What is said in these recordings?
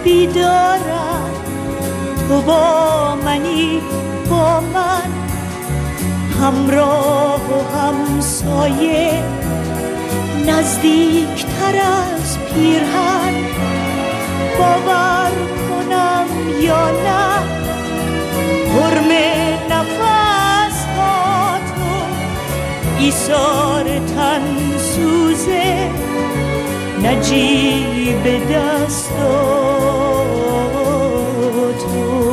بیدارم، تو با منی، با من همراه و همسایه، نزدیکتر از پیرهن. باور کنم یا نه، حرم نفس ها تو، ایثار تن سوزه، نجیب دستا تو.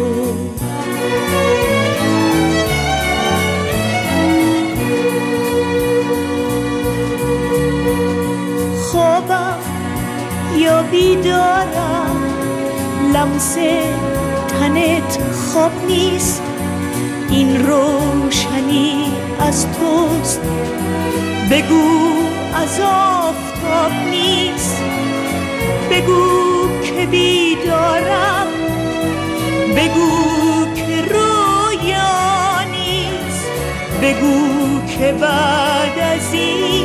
خوابم یا بیدارم، لمس تنت خواب نیست، این روشنی از توست. بگو از آفتاب نیست، بگو که بیدارم، بگو که رویا نیست، بگو که بعد از این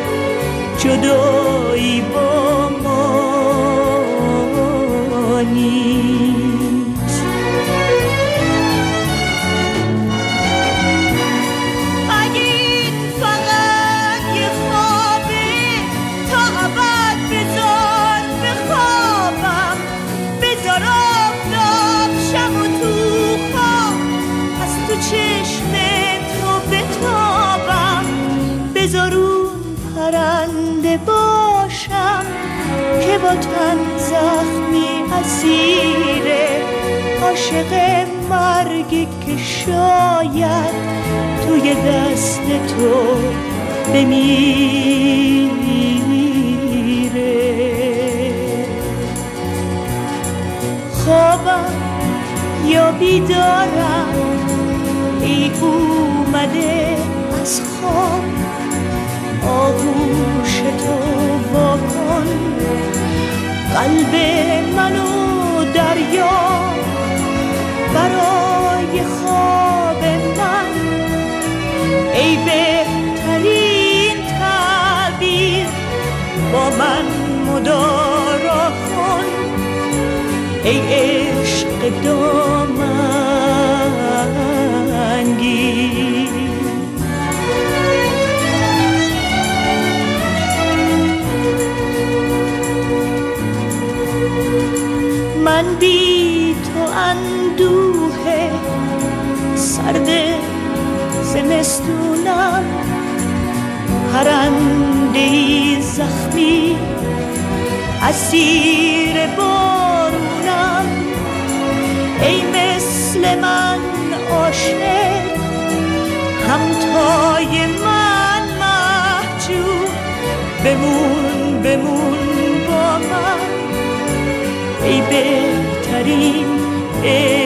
جدایی با ما نیست. اگه این فقط یه خوابه، تا ابد بذار بخوابم، بذار آفتاب شم و تو خواب از تو چشم تو بتابم، بذار اون پرنده باشم که با تن زخمی اسیره، عاشق مرگی که شاید توی دست تو بمیره. خوابم یا بیدارم، ای اومده از خواب، آغوش تو واکن، قلب منو دریا برای خواب من. ای بهترین تعبیر، با من مدارا کن، ای عشق دامنگیر. من بی تو اندوه سرد زمستونم، پرنده‌ای زخمی اسیر بارونم. ای مثل من عاشق، همتای من محجوب، بمون بمون با من، ای بهترین